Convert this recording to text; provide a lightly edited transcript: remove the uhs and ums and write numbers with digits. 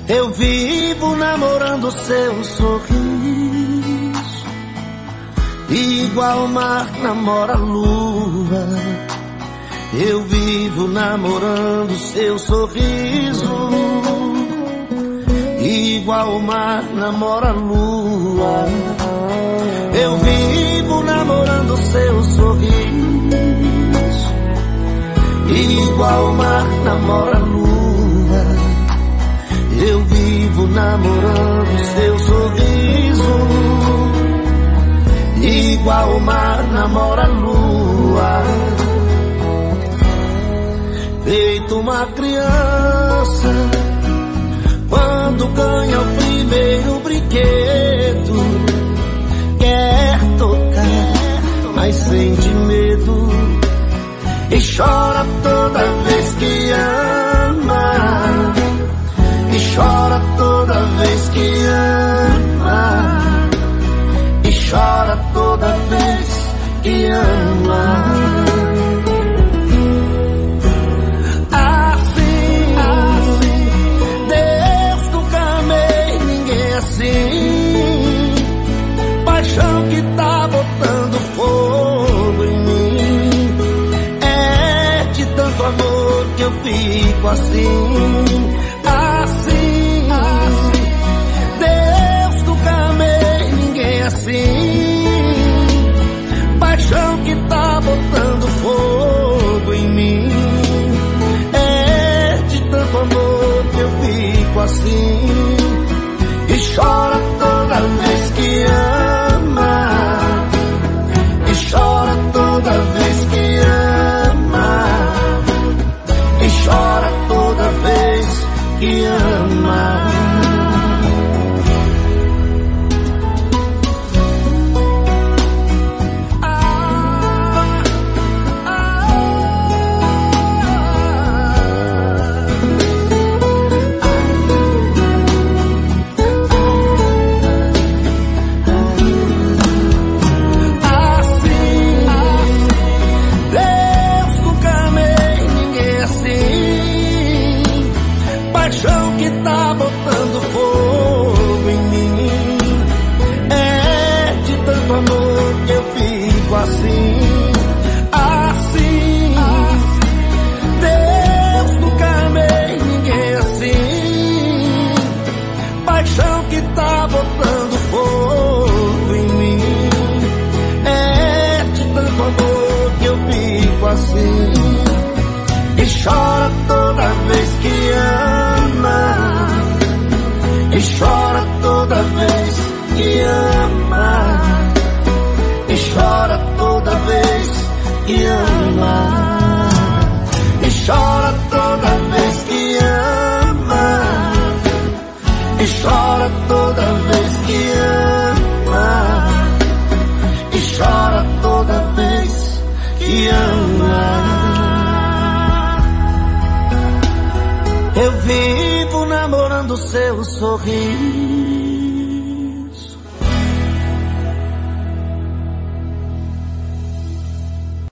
Eu vivo namorando seu sorriso, igual o mar namora a lua. Eu vivo namorando seu sorriso, igual o mar namora a lua. Eu vivo namorando seu sorriso, igual o mar namora a lua. Eu vivo namorando seu sorriso, igual o mar namora a lua. Feito uma criança quando ganha o primeiro brinquedo, quer tocar, mas sente medo e chora toda vez que ama, e chora toda vez que ama, e chora toda vez que ama. Que tá botando fogo em mim, é de tanto amor que eu fico assim, assim. Deus nunca amei ninguém assim. Paixão que tá botando fogo em mim, é de tanto amor que eu fico assim. E chora toda vez que ama, e chora toda vez que ama, e chora toda vez que ama. Que tá botando fogo em mim, é de tanto amor que eu fico assim, assim. Deus nunca amei ninguém assim. Paixão que tá botando fogo em mim, é de tanto amor que eu fico assim. E chora toda vez que ama, e chora toda vez que ama, e chora toda vez que ama, e chora toda vez que ama, e chora toda vez que ama, e chora toda vez que ama. Eu vivo namorando seu sorriso,